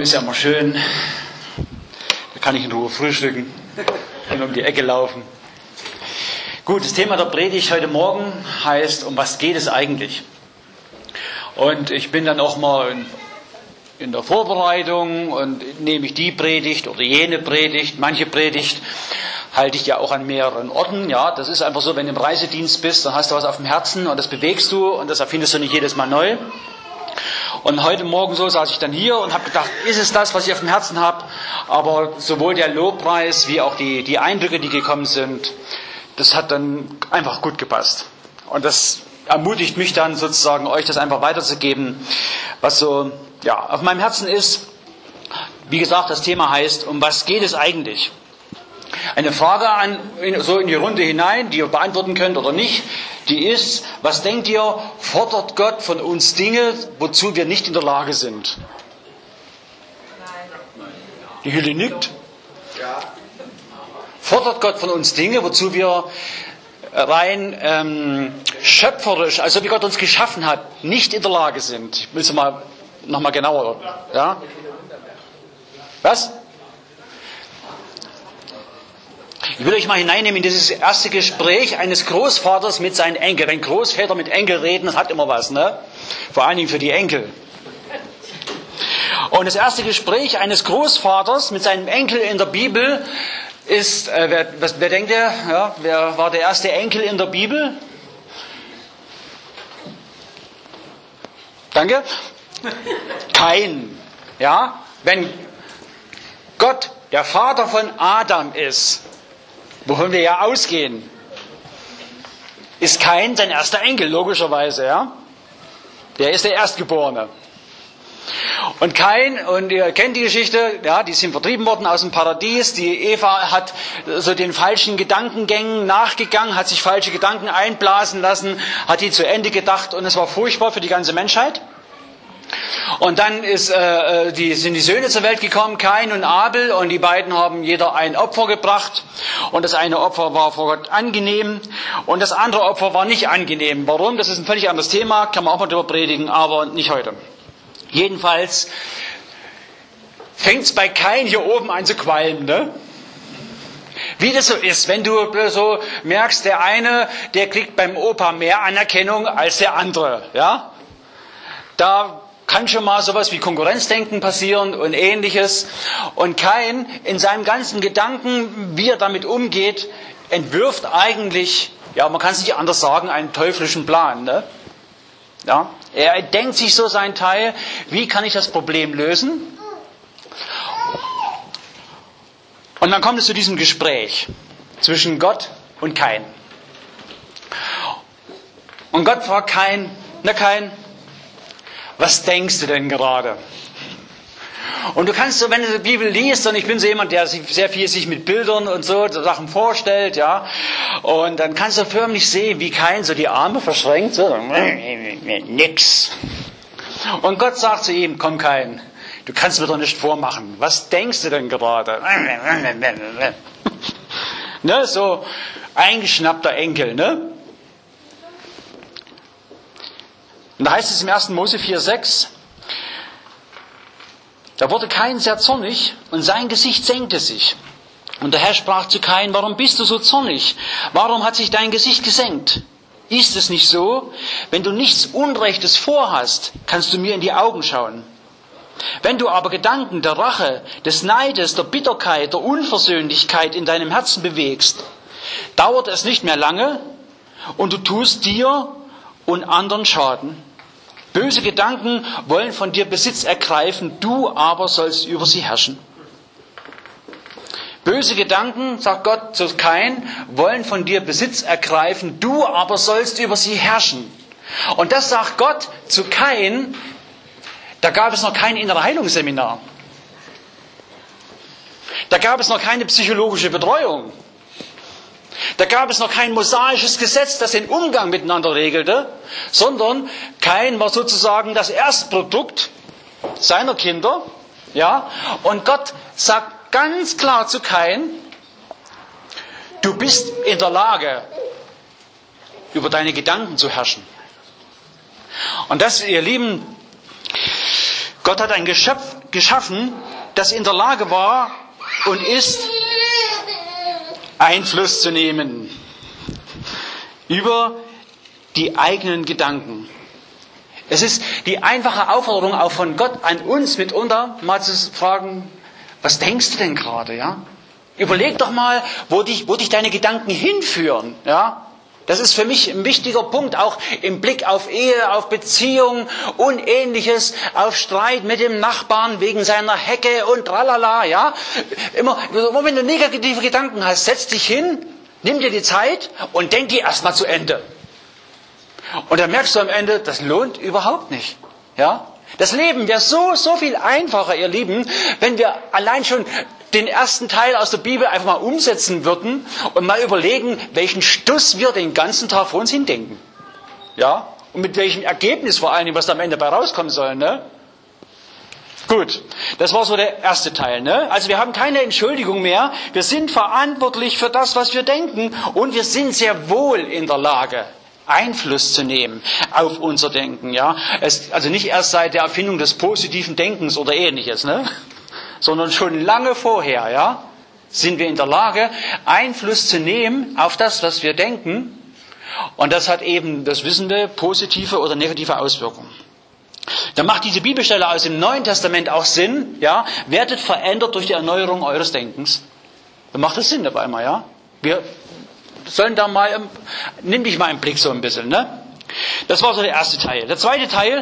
ist ja immer schön. Da kann ich in Ruhe frühstücken und um die Ecke laufen. Gut, das Thema der Predigt heute Morgen heißt, um was geht es eigentlich? Und ich bin dann auch mal in der Vorbereitung und nehme ich die Predigt oder jene Predigt. Manche Predigt halte ich ja auch an mehreren Orten. Ja, das ist einfach so, wenn du im Reisedienst bist, dann hast du was auf dem Herzen und das bewegst du und das erfindest du nicht jedes Mal neu. Und heute Morgen so saß ich dann hier und habe gedacht, ist es das, was ich auf dem Herzen habe? Aber sowohl der Lobpreis wie auch die Eindrücke, die gekommen sind, das hat dann einfach gut gepasst. Und das ermutigt mich dann sozusagen, euch das einfach weiterzugeben, was so auf meinem Herzen ist. Wie gesagt, das Thema heißt, um was geht es eigentlich? Eine Frage so in die Runde hinein, die ihr beantworten könnt oder nicht, die ist, was denkt ihr, fordert Gott von uns Dinge, wozu wir nicht in der Lage sind? Nein. Die Hülle nickt. Ja. Fordert Gott von uns Dinge, wozu wir rein schöpferisch, also wie Gott uns geschaffen hat, nicht in der Lage sind? Ich will es nochmal genauer. Ja? Was? Ich will euch mal hineinnehmen in dieses erste Gespräch eines Großvaters mit seinen Enkeln. Wenn Großväter mit Enkeln reden, das hat immer was, ne? Vor allen Dingen für die Enkel. Und das erste Gespräch eines Großvaters mit seinem Enkel in der Bibel ist, wer denkt ihr? Ja, wer war der erste Enkel in der Bibel? Danke. Kain. Ja, wenn Gott der Vater von Adam ist, wovon wir ja ausgehen, ist Kain sein erster Enkel, logischerweise, ja? Der ist der Erstgeborene. Und Kain, und ihr kennt die Geschichte, ja, die sind vertrieben worden aus dem Paradies, die Eva hat so den falschen Gedankengängen nachgegangen, hat sich falsche Gedanken einblasen lassen, hat die zu Ende gedacht und es war furchtbar für die ganze Menschheit. Und dann sind die Söhne zur Welt gekommen, Kain und Abel, und die beiden haben jeder ein Opfer gebracht. Und das eine Opfer war vor Gott angenehm und das andere Opfer war nicht angenehm. Warum? Das ist ein völlig anderes Thema, kann man auch mal darüber predigen, aber nicht heute. Jedenfalls fängt es bei Kain hier oben an zu qualmen, ne? Wie das so ist, wenn du so merkst, der eine, der kriegt beim Opa mehr Anerkennung als der andere, ja? Da kann schon mal sowas wie Konkurrenzdenken passieren und Ähnliches. Und Kain in seinem ganzen Gedanken, wie er damit umgeht, entwirft eigentlich, ja, man kann es nicht anders sagen, einen teuflischen Plan, ne? Ja? Er denkt sich so sein Teil, wie kann ich das Problem lösen? Und dann kommt es zu diesem Gespräch zwischen Gott und Kain. Und Gott fragt Kain, Kain, was denkst du denn gerade? Und du kannst so, wenn du die Bibel liest, und ich bin so jemand, der sich sehr viel mit Bildern und so Sachen vorstellt, ja, und dann kannst du förmlich sehen, wie Kain so die Arme verschränkt, so, nix. Und Gott sagt zu ihm, komm Kain, du kannst mir doch nicht vormachen, was denkst du denn gerade? Ne, so eingeschnappter Enkel, ne? Und da heißt es im 1. Mose 4,6, da wurde Kain sehr zornig und sein Gesicht senkte sich. Und der Herr sprach zu Kain, warum bist du so zornig? Warum hat sich dein Gesicht gesenkt? Ist es nicht so, wenn du nichts Unrechtes vorhast, kannst du mir in die Augen schauen? Wenn du aber Gedanken der Rache, des Neides, der Bitterkeit, der Unversöhnlichkeit in deinem Herzen bewegst, dauert es nicht mehr lange und du tust dir und anderen Schaden. Böse Gedanken wollen von dir Besitz ergreifen, du aber sollst über sie herrschen. Böse Gedanken, sagt Gott zu Kain, wollen von dir Besitz ergreifen, du aber sollst über sie herrschen. Und das sagt Gott zu Kain, da gab es noch kein innere Heilungsseminar. Da gab es noch keine psychologische Betreuung. Da gab es noch kein mosaisches Gesetz, das den Umgang miteinander regelte, sondern Kain war sozusagen das Erstprodukt seiner Kinder. Ja? Und Gott sagt ganz klar zu Kain, du bist in der Lage, über deine Gedanken zu herrschen. Und das, ihr Lieben, Gott hat ein Geschöpf geschaffen, das in der Lage war und ist, Einfluss zu nehmen über die eigenen Gedanken. Es ist die einfache Aufforderung auch von Gott an uns mitunter, mal zu fragen, was denkst du denn gerade, ja? Überleg doch mal, wo dich deine Gedanken hinführen, ja? Das ist für mich ein wichtiger Punkt, auch im Blick auf Ehe, auf Beziehung und Ähnliches, auf Streit mit dem Nachbarn wegen seiner Hecke und tralala, ja? Immer, wenn du negative Gedanken hast, setz dich hin, nimm dir die Zeit und denk die erstmal zu Ende. Und dann merkst du am Ende, das lohnt überhaupt nicht, ja? Das Leben wäre so viel einfacher, ihr Lieben, wenn wir allein schon den ersten Teil aus der Bibel einfach mal umsetzen würden und mal überlegen, welchen Stuss wir den ganzen Tag vor uns hindenken. Ja? Und mit welchem Ergebnis vor allen Dingen, was da am Ende bei rauskommen soll, ne? Gut, das war so der erste Teil, ne? Also wir haben keine Entschuldigung mehr. Wir sind verantwortlich für das, was wir denken, und wir sind sehr wohl in der Lage, Einfluss zu nehmen auf unser Denken, ja? Also nicht erst seit der Erfindung des positiven Denkens oder Ähnliches, ne? Sondern schon lange vorher, ja, sind wir in der Lage, Einfluss zu nehmen auf das, was wir denken. Und das hat eben, das wissen wir, positive oder negative Auswirkungen. Da macht diese Bibelstelle aus dem Neuen Testament auch Sinn, ja, werdet verändert durch die Erneuerung eures Denkens. Da macht es Sinn dabei mal, ja. Wir sollen da mal, nimm dich mal im Blick so ein bisschen, ne. Das war so der erste Teil. Der zweite Teil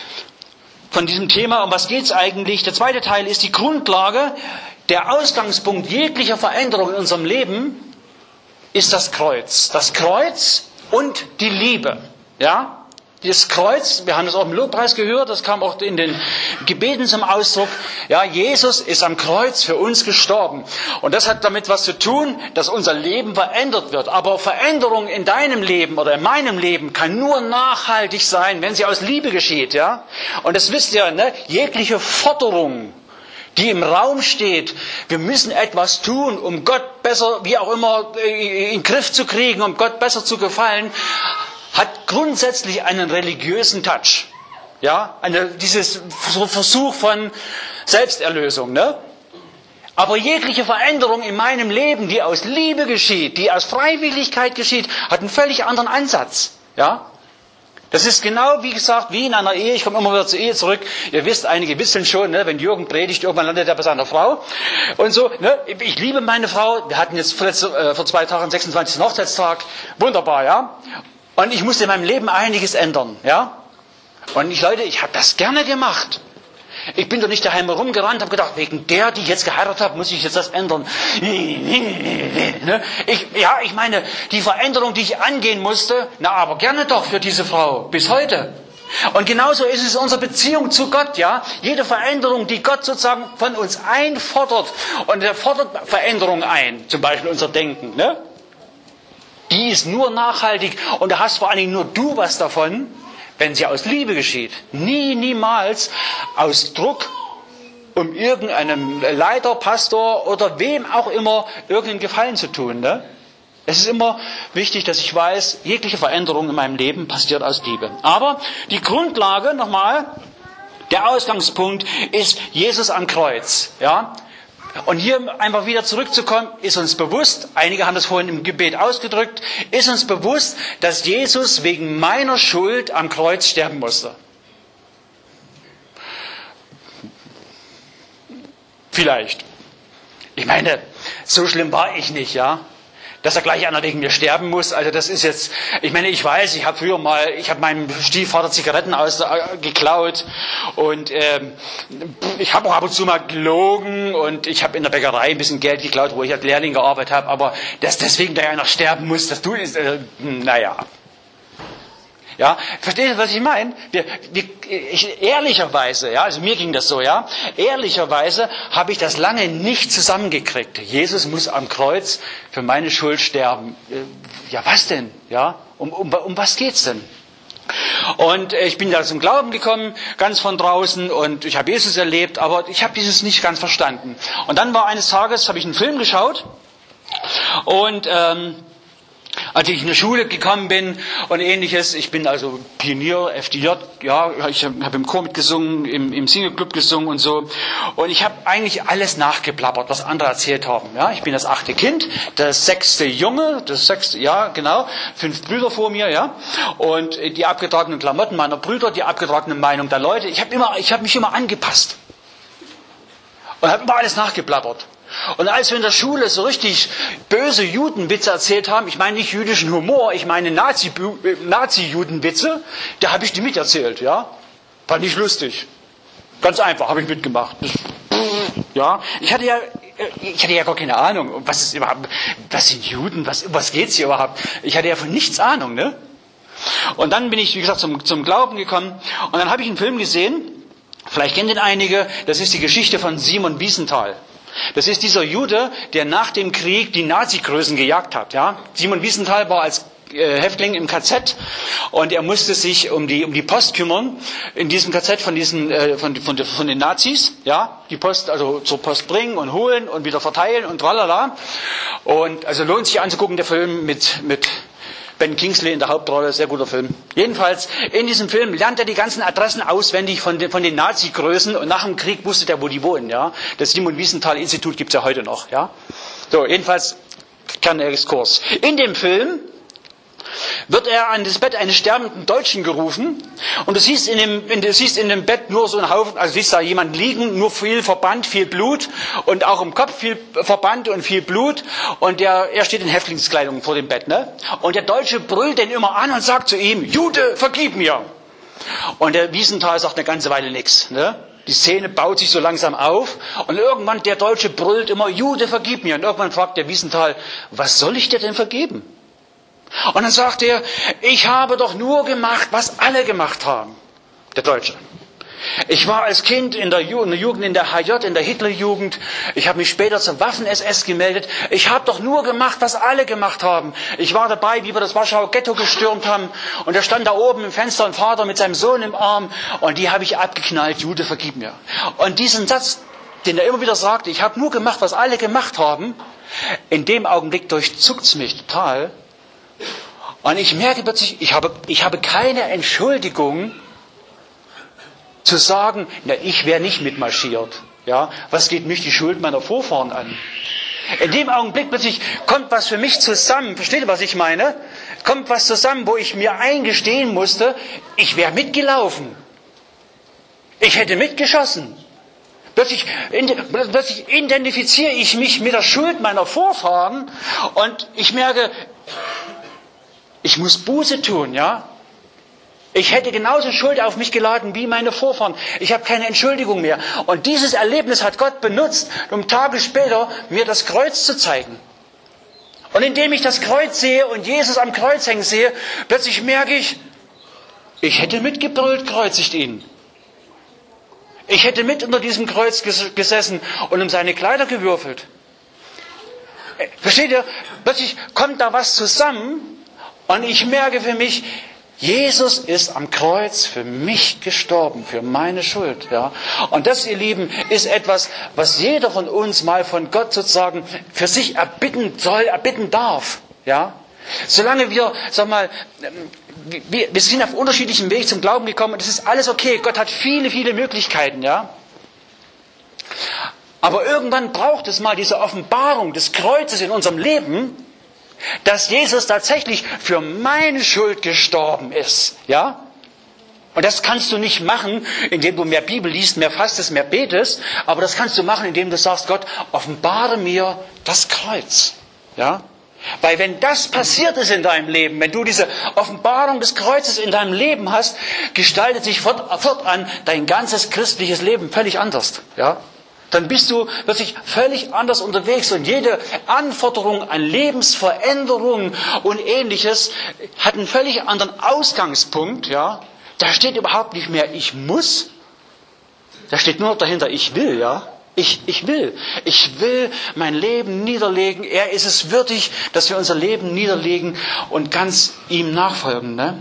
von diesem Thema, um was geht's eigentlich? Der zweite Teil ist die Grundlage, der Ausgangspunkt jeglicher Veränderung in unserem Leben ist das Kreuz. Das Kreuz und die Liebe. Ja? Das Kreuz, wir haben das auch im Lobpreis gehört, das kam auch in den Gebeten zum Ausdruck. Ja, Jesus ist am Kreuz für uns gestorben. Und das hat damit was zu tun, dass unser Leben verändert wird. Aber Veränderung in deinem Leben oder in meinem Leben kann nur nachhaltig sein, wenn sie aus Liebe geschieht. Ja? Und das wisst ihr, ne? Jegliche Forderung, die im Raum steht, wir müssen etwas tun, um Gott besser, wie auch immer, in den Griff zu kriegen, um Gott besser zu gefallen, hat grundsätzlich einen religiösen Touch. Ja, dieses Versuch von Selbsterlösung, ne? Aber jegliche Veränderung in meinem Leben, die aus Liebe geschieht, die aus Freiwilligkeit geschieht, hat einen völlig anderen Ansatz. Ja? Das ist genau, wie gesagt, wie in einer Ehe. Ich komme immer wieder zur Ehe zurück. Ihr wisst, einige wissen schon, ne, wenn Jürgen predigt, irgendwann landet er bei seiner Frau. Und so, ne, ich liebe meine Frau. Wir hatten jetzt vor 2 Tagen 26. Hochzeitstag. Wunderbar, ja. Und ich musste in meinem Leben einiges ändern, ja. Und ich habe das gerne gemacht. Ich bin doch nicht daheim herumgerannt, habe gedacht, wegen der, die ich jetzt geheiratet habe, muss ich jetzt das ändern. Ich meine, die Veränderung, die ich angehen musste, aber gerne doch für diese Frau, bis heute. Und genauso ist es in unserer Beziehung zu Gott, ja. Jede Veränderung, die Gott sozusagen von uns einfordert, und er fordert Veränderung ein, zum Beispiel unser Denken, ne? Die ist nur nachhaltig, und da hast vor allen Dingen nur du was davon, wenn sie aus Liebe geschieht. Niemals aus Druck, um irgendeinem Leiter, Pastor oder wem auch immer irgendeinen Gefallen zu tun. Ne? Es ist immer wichtig, dass ich weiß, jegliche Veränderung in meinem Leben passiert aus Liebe. Aber die Grundlage, nochmal, der Ausgangspunkt ist Jesus am Kreuz. Ja? Und hier einfach wieder zurückzukommen, ist uns bewusst, einige haben das vorhin im Gebet ausgedrückt, ist uns bewusst, dass Jesus wegen meiner Schuld am Kreuz sterben musste. Vielleicht. Ich meine, so schlimm war ich nicht, ja. Dass gleich einer wegen mir sterben muss, also das ist jetzt, ich meine, ich weiß, ich habe meinem Stiefvater Zigaretten geklaut und ich habe auch ab und zu mal gelogen und ich habe in der Bäckerei ein bisschen Geld geklaut, wo ich als Lehrling gearbeitet habe, aber dass deswegen da einer sterben muss, das tut ist, naja. Ja, versteht ihr, was ich meine? Ehrlicherweise, ja, also mir ging das so, ja, ehrlicherweise habe ich das lange nicht zusammengekriegt. Jesus muss am Kreuz für meine Schuld sterben. Ja, was denn? Ja, um was geht's denn? Und ich bin da zum Glauben gekommen, ganz von draußen, und ich habe Jesus erlebt, aber ich habe dieses nicht ganz verstanden. Und dann war eines Tages, habe ich einen Film geschaut, und Als ich in die Schule gekommen bin und ähnliches, ich bin also Pionier, FDJ, ja, ich habe im Chor mitgesungen, im Singleclub gesungen und so. Und ich habe eigentlich alles nachgeplappert, was andere erzählt haben. Ja, ich bin das 8. Kind, das 6. Junge, das 6., ja, genau, 5 Brüder vor mir, ja. Und die abgetragenen Klamotten meiner Brüder, die abgetragene Meinung der Leute. Ich habe mich immer angepasst. Und habe immer alles nachgeplappert. Und als wir in der Schule so richtig böse Judenwitze erzählt haben, ich meine nicht jüdischen Humor, ich meine Nazi-Judenwitze, da habe ich die miterzählt, ja. War nicht lustig. Ganz einfach, habe ich mitgemacht. Ja, ich hatte ja gar keine Ahnung, was sind Juden, was geht's hier überhaupt? Ich hatte ja von nichts Ahnung, ne? Und dann bin ich, wie gesagt, zum Glauben gekommen und dann habe ich einen Film gesehen, vielleicht kennen den einige, das ist die Geschichte von Simon Wiesenthal. Das ist dieser Jude, der nach dem Krieg die Nazi-Größen gejagt hat. Ja? Simon Wiesenthal war als Häftling im KZ und er musste sich um die Post kümmern in diesem KZ von den Nazis. Ja? Die Post also zur Post bringen und holen und wieder verteilen und tralala. Und also lohnt sich anzugucken, der Film mit Ben Kingsley in der Hauptrolle, sehr guter Film. Jedenfalls, in diesem Film lernt er die ganzen Adressen auswendig von den Nazi-Größen und nach dem Krieg wusste er, wo die wohnen. Ja? Das Simon Wiesenthal Institut gibt's ja heute noch. Ja? So, jedenfalls, kleiner Exkurs. In dem Film wird er an das Bett eines sterbenden Deutschen gerufen und du siehst in dem Bett nur so einen Haufen, also siehst da jemand liegen, nur viel Verband, viel Blut und auch im Kopf viel Verband und viel Blut und er steht in Häftlingskleidung vor dem Bett, ne? Und der Deutsche brüllt den immer an und sagt zu ihm, Jude, vergib mir! Und der Wiesenthal sagt eine ganze Weile nichts, ne? Die Szene baut sich so langsam auf und irgendwann der Deutsche brüllt immer, Jude, vergib mir! Und irgendwann fragt der Wiesenthal, was soll ich dir denn vergeben? Und dann sagt er, ich habe doch nur gemacht, was alle gemacht haben. Der Deutsche. Ich war als Kind in der Jugend, in der HJ, in der Hitlerjugend. Ich habe mich später zum Waffen-SS gemeldet. Ich habe doch nur gemacht, was alle gemacht haben. Ich war dabei, wie wir das Warschauer Ghetto gestürmt haben. Und er stand da oben im Fenster, ein Vater mit seinem Sohn im Arm. Und die habe ich abgeknallt. Jude, vergib mir. Und diesen Satz, den er immer wieder sagte, ich habe nur gemacht, was alle gemacht haben, in dem Augenblick durchzuckt's mich total. Und ich merke plötzlich, ich habe keine Entschuldigung zu sagen, na, ich wäre nicht mitmarschiert. Ja, was geht mich die Schuld meiner Vorfahren an? In dem Augenblick plötzlich kommt was für mich zusammen. Versteht ihr, was ich meine? Kommt was zusammen, wo ich mir eingestehen musste, ich wäre mitgelaufen. Ich hätte mitgeschossen. Plötzlich identifiziere ich mich mit der Schuld meiner Vorfahren und ich merke, ich muss Buße tun, ja? Ich hätte genauso Schuld auf mich geladen wie meine Vorfahren. Ich habe keine Entschuldigung mehr. Und dieses Erlebnis hat Gott benutzt, um Tage später mir das Kreuz zu zeigen. Und indem ich das Kreuz sehe und Jesus am Kreuz hängen sehe, plötzlich merke ich hätte mitgebrüllt, kreuzigt ihn. Ich hätte mit unter diesem Kreuz gesessen und um seine Kleider gewürfelt. Versteht ihr? Plötzlich kommt da was zusammen. Und ich merke für mich, Jesus ist am Kreuz für mich gestorben, für meine Schuld. Ja? Und das, ihr Lieben, ist etwas, was jeder von uns mal von Gott sozusagen für sich erbitten soll, erbitten darf. Ja? Solange wir, wir sind auf unterschiedlichen Wegen zum Glauben gekommen und das ist alles okay. Gott hat viele, viele Möglichkeiten. Ja? Aber irgendwann braucht es mal diese Offenbarung des Kreuzes in unserem Leben, dass Jesus tatsächlich für meine Schuld gestorben ist, ja? Und das kannst du nicht machen, indem du mehr Bibel liest, mehr fastest, mehr betest, aber das kannst du machen, indem du sagst, Gott, offenbare mir das Kreuz, ja? Weil wenn das passiert ist in deinem Leben, wenn du diese Offenbarung des Kreuzes in deinem Leben hast, gestaltet sich fortan dein ganzes christliches Leben völlig anders, ja? Dann bist du plötzlich völlig anders unterwegs und jede Anforderung an Lebensveränderung und Ähnliches hat einen völlig anderen Ausgangspunkt. Ja? Da steht überhaupt nicht mehr ich muss, da steht nur noch dahinter ich will. Ja? Ich will mein Leben niederlegen. Er ist es würdig, dass wir unser Leben niederlegen und ganz ihm nachfolgen. Ne?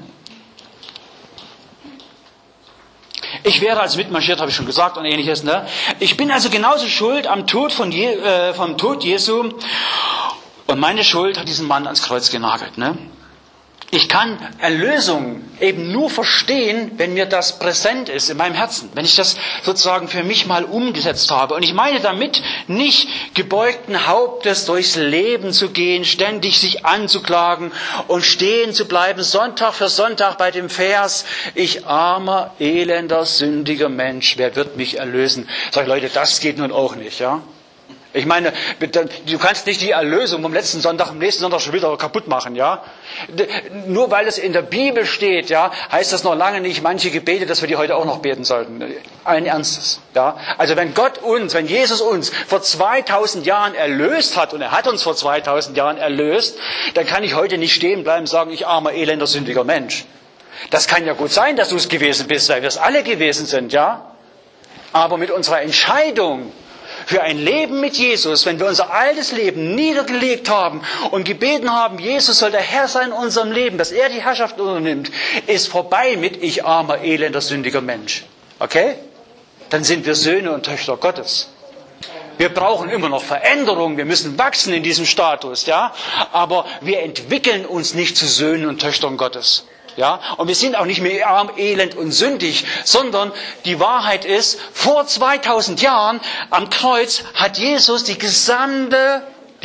Ich wäre also mitmarschiert, habe ich schon gesagt und Ähnliches. Ne? Ich bin also genauso schuld am Tod vom Tod Jesu. Und meine Schuld hat diesen Mann ans Kreuz genagelt. Ne? Ich kann Erlösung eben nur verstehen, wenn mir das präsent ist in meinem Herzen. Wenn ich das sozusagen für mich mal umgesetzt habe. Und ich meine damit nicht gebeugten Hauptes durchs Leben zu gehen, ständig sich anzuklagen und stehen zu bleiben, Sonntag für Sonntag bei dem Vers, ich armer, elender, sündiger Mensch, wer wird mich erlösen? Sag ich, Leute, das geht nun auch nicht, ja? Ich meine, du kannst nicht die Erlösung vom letzten Sonntag, am nächsten Sonntag schon wieder kaputt machen, ja? Nur weil es in der Bibel steht, ja, heißt das noch lange nicht, manche Gebete, dass wir die heute auch noch beten sollten. Allen Ernstes, ja? Also wenn Jesus uns vor 2000 Jahren erlöst hat, und er hat uns vor 2000 Jahren erlöst, dann kann ich heute nicht stehen bleiben und sagen, ich armer, elender, sündiger Mensch. Das kann ja gut sein, dass du es gewesen bist, weil wir es alle gewesen sind, ja? Aber mit unserer Entscheidung, für ein Leben mit Jesus, wenn wir unser altes Leben niedergelegt haben und gebeten haben, Jesus soll der Herr sein in unserem Leben, dass er die Herrschaft übernimmt, ist vorbei mit ich armer, elender, sündiger Mensch. Okay? Dann sind wir Söhne und Töchter Gottes. Wir brauchen immer noch Veränderung, wir müssen wachsen in diesem Status, ja? Aber wir entwickeln uns nicht zu Söhnen und Töchtern Gottes. Ja, und wir sind auch nicht mehr arm, elend und sündig, sondern die Wahrheit ist, vor 2000 Jahren am Kreuz hat Jesus die gesamte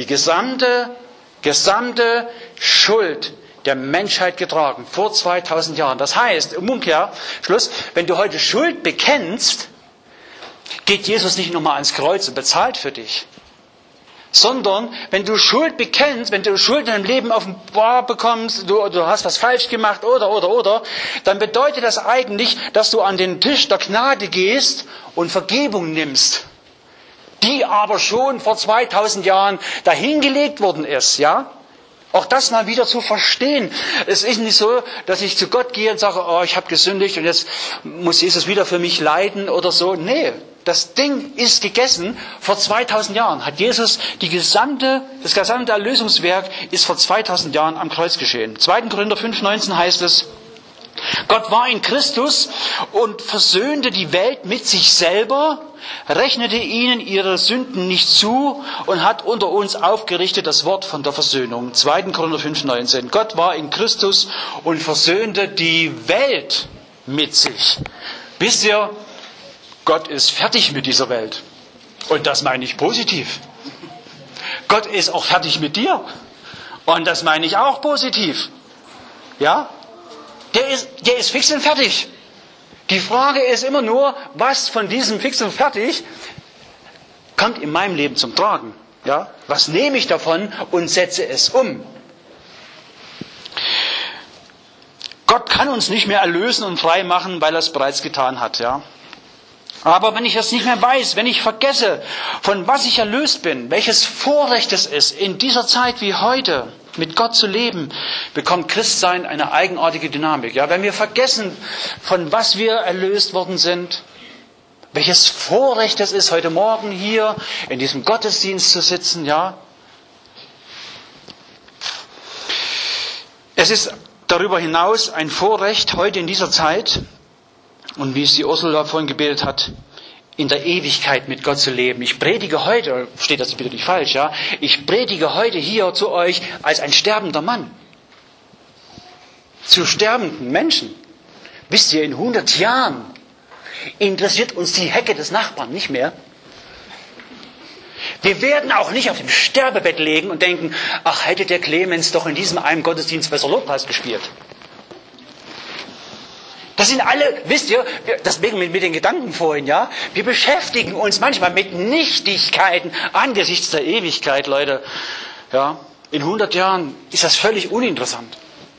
Schuld der Menschheit getragen. Vor 2000 Jahren. Das heißt, im Umkehrschluss, wenn du heute Schuld bekennst, geht Jesus nicht nochmal ans Kreuz und bezahlt für dich. Sondern, wenn du Schuld bekennst, wenn du Schuld in deinem Leben offenbar bekommst, du hast was falsch gemacht oder, dann bedeutet das eigentlich, dass du an den Tisch der Gnade gehst und Vergebung nimmst, die aber schon vor 2000 Jahren dahingelegt worden ist, ja? Auch das mal wieder zu verstehen. Es ist nicht so, dass ich zu Gott gehe und sage, oh, ich habe gesündigt und jetzt muss Jesus wieder für mich leiden oder so. Nee, das Ding ist gegessen. Vor 2000 Jahren hat Jesus das gesamte Erlösungswerk ist vor 2000 Jahren am Kreuz geschehen. 2. Korinther 5,19 heißt es, Gott war in Christus und versöhnte die Welt mit sich selber, rechnete ihnen ihre Sünden nicht zu und hat unter uns aufgerichtet das Wort von der Versöhnung. 2. Korinther 5,19. Gott war in Christus und versöhnte die Welt mit sich. Wisst ihr, Gott ist fertig mit dieser Welt. Und das meine ich positiv. Gott ist auch fertig mit dir. Und das meine ich auch positiv. Ja? Der ist fix und fertig. Die Frage ist immer nur, was von diesem fix und fertig kommt in meinem Leben zum Tragen? Ja? Was nehme ich davon und setze es um? Gott kann uns nicht mehr erlösen und frei machen, weil er es bereits getan hat. Ja? Aber wenn ich das nicht mehr weiß, wenn ich vergesse, von was ich erlöst bin, welches Vorrecht es ist, in dieser Zeit wie heute mit Gott zu leben, bekommt Christsein eine eigenartige Dynamik. Ja, wenn wir vergessen, von was wir erlöst worden sind, welches Vorrecht es ist, heute Morgen hier in diesem Gottesdienst zu sitzen, ja. Es ist darüber hinaus ein Vorrecht, heute in dieser Zeit, und wie es die Ursula vorhin gebetet hat, in der Ewigkeit mit Gott zu leben. Ich predige heute, steht das bitte nicht falsch, ja? Ich predige heute hier zu euch als ein sterbender Mann. Zu sterbenden Menschen. Wisst ihr, in 100 Jahren interessiert uns die Hecke des Nachbarn nicht mehr. Wir werden auch nicht auf dem Sterbebett legen und denken, ach, hätte der Clemens doch in diesem einen Gottesdienst besser Lobpreis gespielt. Das sind alle, wisst ihr, deswegen mit den Gedanken vorhin, ja, wir beschäftigen uns manchmal mit Nichtigkeiten angesichts der Ewigkeit, Leute. Ja, in 100 Jahren ist das völlig uninteressant.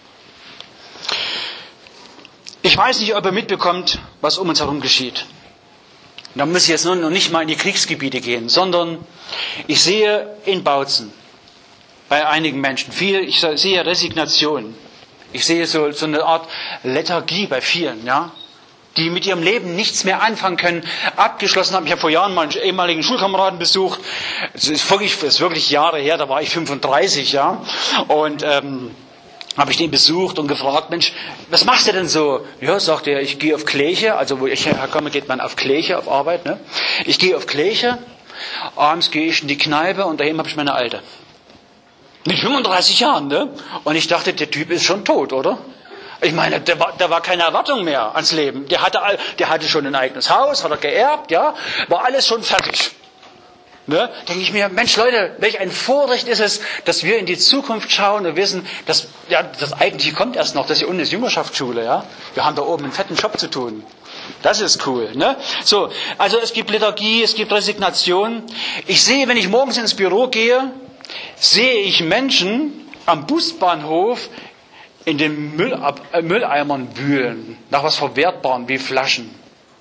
Ich weiß nicht, ob ihr mitbekommt, was um uns herum geschieht. Da muss ich jetzt noch nicht mal in die Kriegsgebiete gehen, sondern ich sehe in Bautzen bei einigen Menschen ich sehe Resignation. Ich sehe so eine Art Lethargie bei vielen, ja, die mit ihrem Leben nichts mehr anfangen können, abgeschlossen haben. Ich habe vor Jahren mal einen ehemaligen Schulkameraden besucht. Es ist wirklich Jahre her, da war ich 35, ja, und habe ich den besucht und gefragt, Mensch, was machst du denn so? Ja, sagt er, ich gehe auf Kirche, also wo ich herkomme, geht man auf Kirche, auf Arbeit, ne? Ich gehe auf Kirche, abends gehe ich in die Kneipe und daheim habe ich meine Alte. Mit 35 Jahren, ne? Und ich dachte, der Typ ist schon tot, oder? Ich meine, da war keine Erwartung mehr ans Leben. Der hatte schon ein eigenes Haus, hat er geerbt, ja? War alles schon fertig. Ne? Denke ich mir, Mensch Leute, welch ein Vorrecht ist es, dass wir in die Zukunft schauen und wissen, dass das Eigentliche kommt erst noch, das hier unten ist Jüngerschaftsschule, ja? Wir haben da oben einen fetten Job zu tun. Das ist cool, ne? So, also es gibt Lethargie, es gibt Resignation. Ich sehe, wenn ich morgens ins Büro gehe, sehe ich Menschen am Busbahnhof in den Mülleimern wühlen, nach was Verwertbarem wie Flaschen.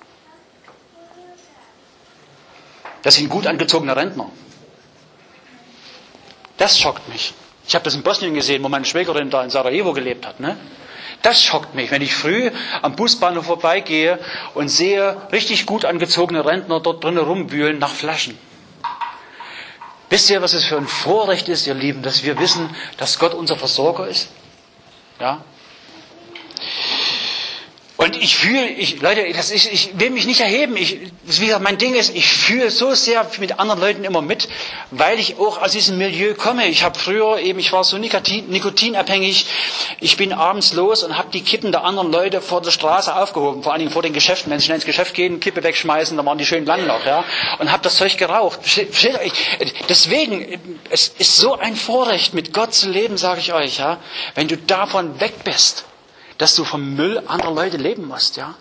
Das sind gut angezogene Rentner. Das schockt mich. Ich habe das in Bosnien gesehen, wo meine Schwägerin da in Sarajevo gelebt hat. Ne? Das schockt mich, wenn ich früh am Busbahnhof vorbeigehe und sehe richtig gut angezogene Rentner dort drinnen rumwühlen nach Flaschen. Wisst ihr, was es für ein Vorrecht ist, ihr Lieben, dass wir wissen, dass Gott unser Versorger ist? Ja? Und ich Leute, ich will mich nicht erheben. Wie gesagt, mein Ding ist, ich fühle so sehr mit anderen Leuten immer mit, weil ich auch aus diesem Milieu komme. Ich habe früher ich war so nikotinabhängig. Ich bin abends los und habe die Kippen der anderen Leute vor der Straße aufgehoben, vor allen Dingen vor den Geschäften. Wenn sie schnell ins Geschäft gehen, Kippe wegschmeißen, dann waren die schön lang noch, ja. Und habe das Zeug geraucht. Deswegen, es ist so ein Vorrecht, mit Gott zu leben, sage ich euch, ja. Wenn du davon weg bist, dass du vom Müll anderer Leute leben musst, ja?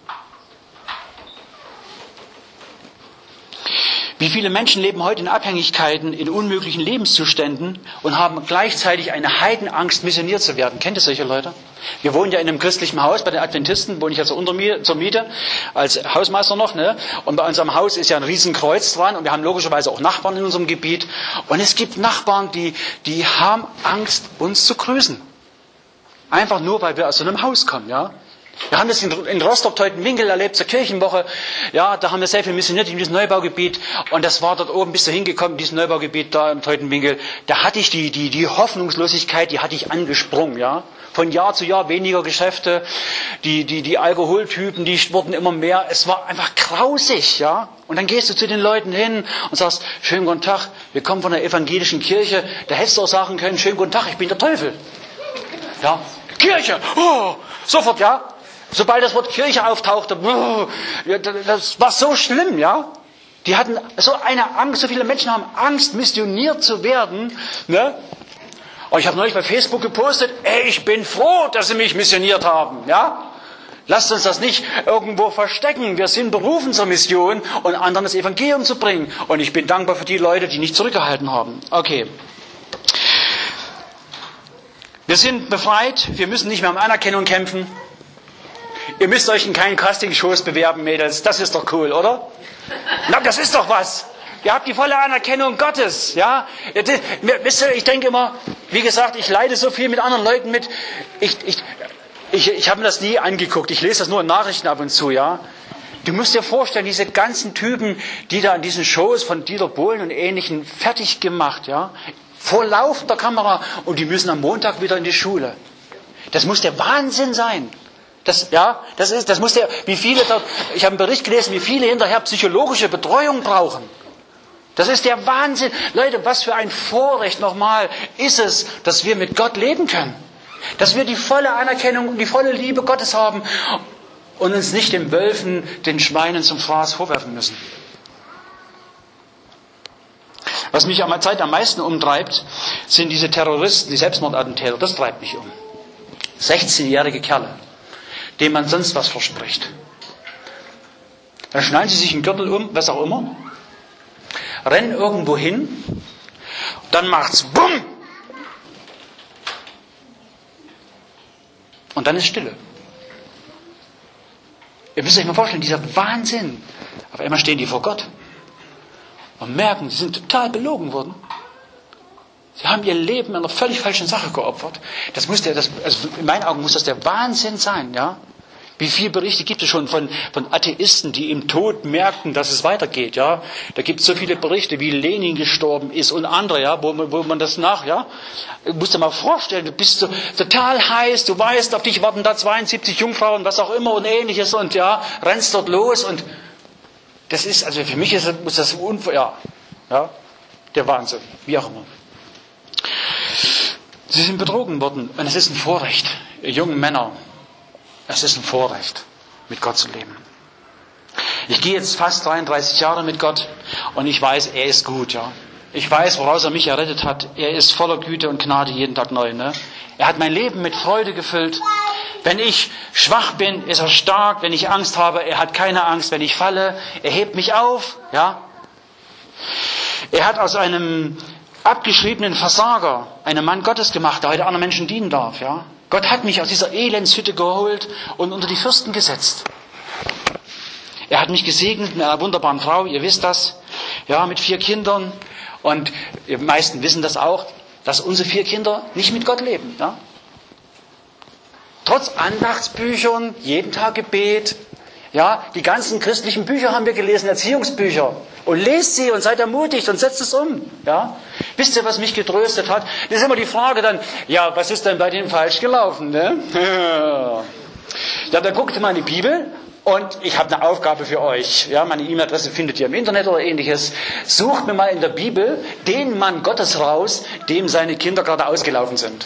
Wie viele Menschen leben heute in Abhängigkeiten, in unmöglichen Lebenszuständen und haben gleichzeitig eine Heidenangst, missioniert zu werden. Kennt ihr solche Leute? Wir wohnen ja in einem christlichen Haus, bei den Adventisten wohne ich also zur Miete, als Hausmeister noch, ne? Und bei unserem Haus ist ja ein Riesenkreuz dran und wir haben logischerweise auch Nachbarn in unserem Gebiet. Und es gibt Nachbarn, die haben Angst, uns zu grüßen. Einfach nur, weil wir aus so einem Haus kommen, ja. Wir haben das in Rostock-Teutenwinkel erlebt, zur Kirchenwoche. Ja, da haben wir sehr viel missioniert in diesem Neubaugebiet. Und das war dort oben, bist du hingekommen, in diesem Neubaugebiet da im Teutenwinkel. Da hatte ich die Hoffnungslosigkeit, die hatte ich angesprungen, ja. Von Jahr zu Jahr weniger Geschäfte. Die Alkoholtypen, die wurden immer mehr. Es war einfach grausig, ja. Und dann gehst du zu den Leuten hin und sagst, schönen guten Tag, wir kommen von der evangelischen Kirche. Da hättest du auch sagen können, schönen guten Tag, ich bin der Teufel. Ja. Kirche, oh, sofort, ja. Sobald das Wort Kirche auftauchte, das war so schlimm, ja. Die hatten so eine Angst, so viele Menschen haben Angst, missioniert zu werden, ne. Und ich habe neulich bei Facebook gepostet, ich bin froh, dass sie mich missioniert haben, ja. Lasst uns das nicht irgendwo verstecken. Wir sind berufen zur Mission und anderen das Evangelium zu bringen. Und ich bin dankbar für die Leute, die nicht zurückgehalten haben. Okay. Wir sind befreit, wir müssen nicht mehr um Anerkennung kämpfen. Ihr müsst euch in keinen Castingshows bewerben, Mädels. Das ist doch cool, oder? Na, das ist doch was. Ihr habt die volle Anerkennung Gottes, ja? Wisst ihr, ich denke immer, wie gesagt, ich leide so viel mit anderen Leuten mit. Ich habe mir das nie angeguckt. Ich lese das nur in Nachrichten ab und zu, ja? Du musst dir vorstellen, diese ganzen Typen, die da in diesen Shows von Dieter Bohlen und Ähnlichen fertig gemacht, ja? Vor laufender Kamera und die müssen am Montag wieder in die Schule. Das muss der Wahnsinn sein. Das muss wie viele dort, ich habe einen Bericht gelesen, wie viele hinterher psychologische Betreuung brauchen. Das ist der Wahnsinn. Leute, was für ein Vorrecht nochmal ist es, dass wir mit Gott leben können. Dass wir die volle Anerkennung und die volle Liebe Gottes haben und uns nicht den Wölfen, den Schweinen zum Fraß vorwerfen müssen. Was mich am meisten umtreibt, sind diese Terroristen, die Selbstmordattentäter. Das treibt mich um. 16-jährige Kerle, denen man sonst was verspricht. Dann schneiden sie sich einen Gürtel um, was auch immer, rennen irgendwo hin, dann macht's BUM! Und dann ist Stille. Ihr müsst euch mal vorstellen, dieser Wahnsinn. Auf einmal stehen die vor Gott. Und merken, sie sind total belogen worden. Sie haben ihr Leben einer völlig falschen Sache geopfert. Also in meinen Augen muss das der Wahnsinn sein, ja? Wie viele Berichte gibt es schon von Atheisten, die im Tod merkten, dass es weitergeht, ja? Da gibt es so viele Berichte, wie Lenin gestorben ist und andere, ja, wo man das ja? Du musst dir mal vorstellen, du bist so total heiß, du weißt, auf dich warten da 72 Jungfrauen, was auch immer und Ähnliches und ja, rennst dort los und das ist, also für mich muss das der Wahnsinn, wie auch immer. Sie sind betrogen worden und es ist ein Vorrecht, ihr jungen Männer, es ist ein Vorrecht, mit Gott zu leben. Ich gehe jetzt fast 33 Jahre mit Gott und ich weiß, er ist gut, ja. Ich weiß, woraus er mich errettet hat. Er ist voller Güte und Gnade jeden Tag neu, ne? Er hat mein Leben mit Freude gefüllt. Wenn ich schwach bin, ist er stark. Wenn ich Angst habe, er hat keine Angst. Wenn ich falle, er hebt mich auf, ja. Er hat aus einem abgeschriebenen Versager einen Mann Gottes gemacht, der heute anderen Menschen dienen darf, ja. Gott hat mich aus dieser Elendshütte geholt und unter die Fürsten gesetzt. Er hat mich gesegnet mit einer wunderbaren Frau, ihr wisst das, ja, mit 4 Kindern. Und die meisten wissen das auch, dass unsere 4 Kinder nicht mit Gott leben. Ja? Trotz Andachtsbüchern, jeden Tag Gebet, ja, die ganzen christlichen Bücher haben wir gelesen, Erziehungsbücher. Und lest sie und seid ermutigt und setzt es um. Ja? Wisst ihr, was mich getröstet hat? Das ist immer die Frage dann, ja, was ist denn bei denen falsch gelaufen? Ne? Ja, da guckt ihr mal in die Bibel. Und ich habe eine Aufgabe für euch. Ja, meine E-Mail-Adresse findet ihr im Internet oder ähnliches. Sucht mir mal in der Bibel den Mann Gottes raus, dem seine Kinder gerade ausgelaufen sind.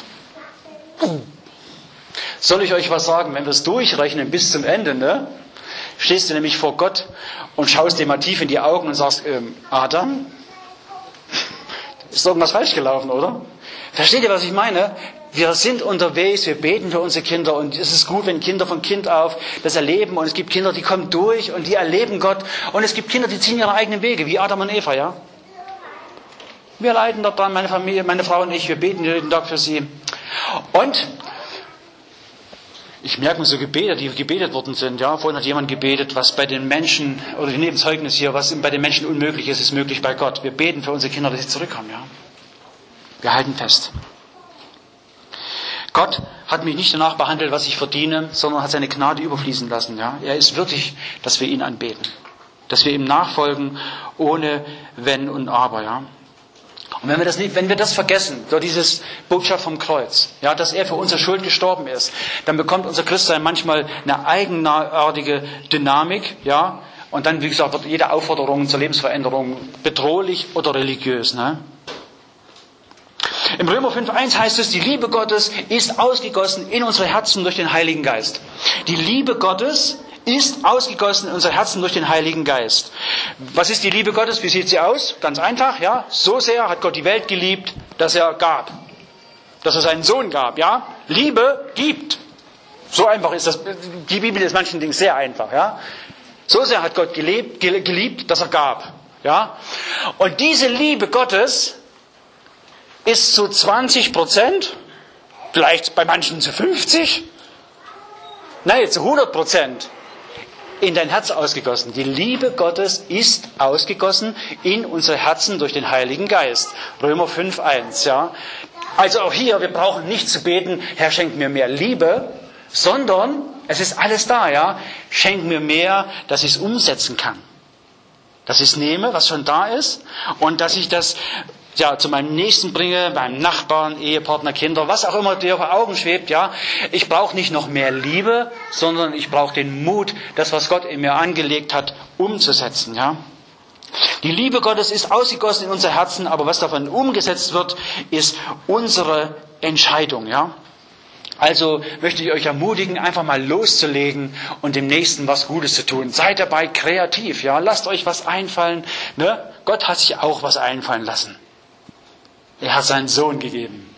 Soll ich euch was sagen? Wenn wir es durchrechnen bis zum Ende, ne, stehst du nämlich vor Gott und schaust dir mal tief in die Augen und sagst, Adam, ist irgendwas falsch gelaufen, oder? Versteht ihr, was ich meine? Wir sind unterwegs, wir beten für unsere Kinder und es ist gut, wenn Kinder von Kind auf das erleben und es gibt Kinder, die kommen durch und die erleben Gott und es gibt Kinder, die ziehen ihre eigenen Wege, wie Adam und Eva, ja? Wir leiden dort dran, meine Familie, meine Frau und ich, wir beten jeden Tag für sie. Und ich merke mir so Gebete, die gebetet worden sind, ja? Vorhin hat jemand gebetet, was bei den Menschen, oder die Nebenzeugnis hier, was bei den Menschen unmöglich ist, ist möglich bei Gott. Wir beten für unsere Kinder, dass sie zurückkommen, ja? Wir halten fest. Gott hat mich nicht danach behandelt, was ich verdiene, sondern hat seine Gnade überfließen lassen. Ja? Er ist würdig, dass wir ihn anbeten, dass wir ihm nachfolgen, ohne Wenn und Aber. Ja? Und wenn wir das vergessen, so dieses Botschaft vom Kreuz, ja, dass er für unsere Schuld gestorben ist, dann bekommt unser Christsein manchmal eine eigenartige Dynamik, ja, und dann, wie gesagt, wird jede Aufforderung zur Lebensveränderung bedrohlich oder religiös. Ne? Im Römer 5,1 heißt es, die Liebe Gottes ist ausgegossen in unsere Herzen durch den Heiligen Geist. Die Liebe Gottes ist ausgegossen in unsere Herzen durch den Heiligen Geist. Was ist die Liebe Gottes? Wie sieht sie aus? Ganz einfach, ja. So sehr hat Gott die Welt geliebt, dass er gab. Dass er seinen Sohn gab, ja. Liebe gibt. So einfach ist das. Die Bibel ist manchen Dingen sehr einfach, ja. So sehr hat Gott geliebt, dass er gab, ja. Und diese Liebe Gottes ist zu 20%, vielleicht bei manchen zu 50%, nein, zu 100% in dein Herz ausgegossen. Die Liebe Gottes ist ausgegossen in unsere Herzen durch den Heiligen Geist. Römer 5,1, ja. Also auch hier, wir brauchen nicht zu beten, Herr, schenk mir mehr Liebe, sondern es ist alles da, ja. Schenk mir mehr, dass ich es umsetzen kann. Dass ich es nehme, was schon da ist, und dass ich das zu meinem Nächsten bringe, meinem Nachbarn, Ehepartner, Kinder, was auch immer dir vor Augen schwebt, ja. Ich brauche nicht noch mehr Liebe, sondern ich brauche den Mut, das, was Gott in mir angelegt hat, umzusetzen, ja. Die Liebe Gottes ist ausgegossen in unser Herzen, aber was davon umgesetzt wird, ist unsere Entscheidung, ja. Also möchte ich euch ermutigen, einfach mal loszulegen und dem Nächsten was Gutes zu tun. Seid dabei kreativ, ja. Lasst euch was einfallen, ne. Gott hat sich auch was einfallen lassen. Er hat seinen Sohn gegeben.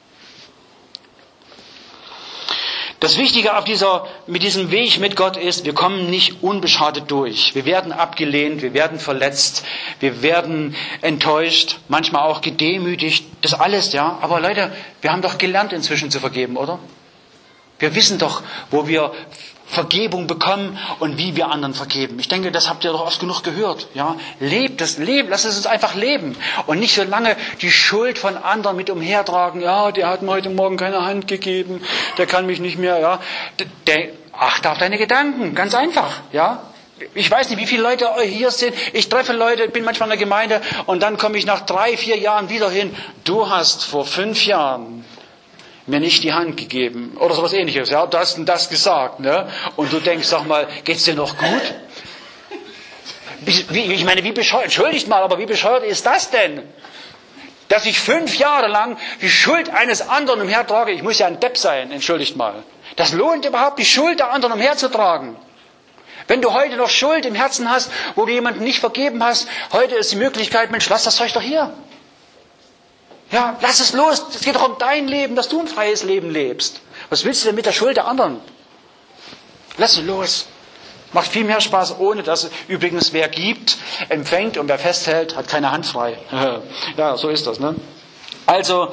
Das Wichtige mit diesem Weg mit Gott ist, wir kommen nicht unbeschadet durch. Wir werden abgelehnt, wir werden verletzt, wir werden enttäuscht, manchmal auch gedemütigt. Das alles, ja. Aber Leute, wir haben doch gelernt inzwischen zu vergeben, oder? Wir wissen doch, wo wir Vergebung bekommen und wie wir anderen vergeben. Ich denke, das habt ihr doch oft genug gehört. Ja? Lebt das Leben, lasst es uns einfach leben. Und nicht so lange die Schuld von anderen mit umhertragen. Ja, der hat mir heute Morgen keine Hand gegeben, der kann mich nicht mehr. Ja? Achte auf deine Gedanken, ganz einfach. Ja? Ich weiß nicht, wie viele Leute hier sind. Ich treffe Leute, bin manchmal in der Gemeinde und dann komme ich nach 3-4 Jahren wieder hin. Du hast vor 5 Jahren mir nicht die Hand gegeben oder sowas Ähnliches, ja, du hast das gesagt, ne? Und du denkst, sag mal, geht's dir noch gut? Ich meine, wie bescheuert, entschuldigt mal, aber wie bescheuert ist das denn? Dass ich 5 Jahre lang die Schuld eines anderen umhertrage, ich muss ja ein Depp sein, entschuldigt mal. Das lohnt überhaupt, die Schuld der anderen umherzutragen. Wenn du heute noch Schuld im Herzen hast, wo du jemanden nicht vergeben hast, heute ist die Möglichkeit, Mensch, lass das Zeug doch hier. Ja, lass es los. Es geht doch um dein Leben, dass du ein freies Leben lebst. Was willst du denn mit der Schuld der anderen? Lass es los. Macht viel mehr Spaß, ohne dass übrigens wer gibt, empfängt und wer festhält, hat keine Hand frei. Ja, so ist das, ne? Also,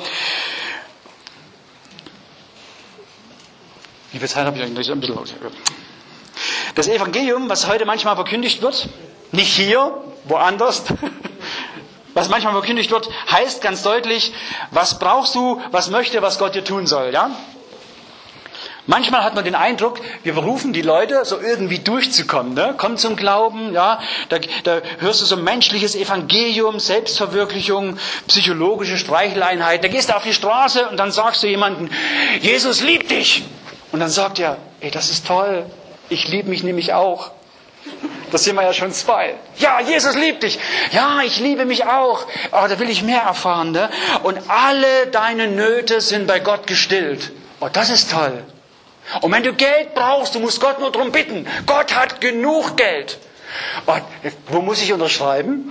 wie viel Zeit habe ich eigentlich? Ein bisschen aus. Das Evangelium, was heute manchmal verkündigt wird, nicht hier, woanders, was manchmal verkündigt wird, heißt ganz deutlich, was brauchst du, was Gott dir tun soll, ja? Manchmal hat man den Eindruck, wir berufen die Leute, so irgendwie durchzukommen, ne? Komm zum Glauben, ja? Da hörst du so menschliches Evangelium, Selbstverwirklichung, psychologische Streicheleinheit. Da gehst du auf die Straße und dann sagst du jemandem, Jesus liebt dich. Und dann sagt er, ey, das ist toll, ich liebe mich nämlich auch. Das sind wir ja schon 2. Ja, Jesus liebt dich. Ja, ich liebe mich auch. Aber da will ich mehr erfahren, ne? Und alle deine Nöte sind bei Gott gestillt. Oh, das ist toll. Und wenn du Geld brauchst, du musst Gott nur darum bitten. Gott hat genug Geld. Und wo muss ich unterschreiben?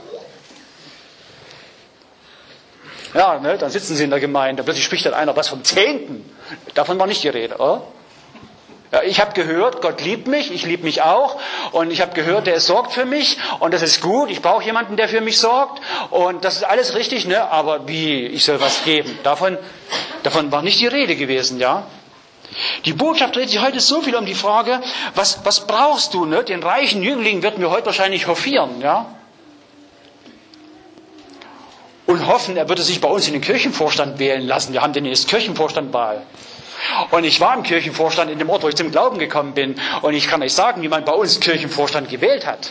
Ja, ne, dann sitzen sie in der Gemeinde. Plötzlich spricht dann einer was vom 10. Davon war nicht die Rede, oder? Ja, ich habe gehört, Gott liebt mich, ich liebe mich auch. Und ich habe gehört, der sorgt für mich. Und das ist gut, ich brauche jemanden, der für mich sorgt. Und das ist alles richtig, ne? Aber wie, ich soll was geben? Davon war nicht die Rede gewesen, ja? Die Botschaft dreht sich heute so viel um die Frage, was brauchst du, ne? Den reichen Jüngling werden wir heute wahrscheinlich hofieren, ja? Und hoffen, er würde sich bei uns in den Kirchenvorstand wählen lassen. Wir haben demnächst Kirchenvorstandwahl. Und ich war im Kirchenvorstand in dem Ort, wo ich zum Glauben gekommen bin. Und ich kann euch sagen, wie man bei uns Kirchenvorstand gewählt hat.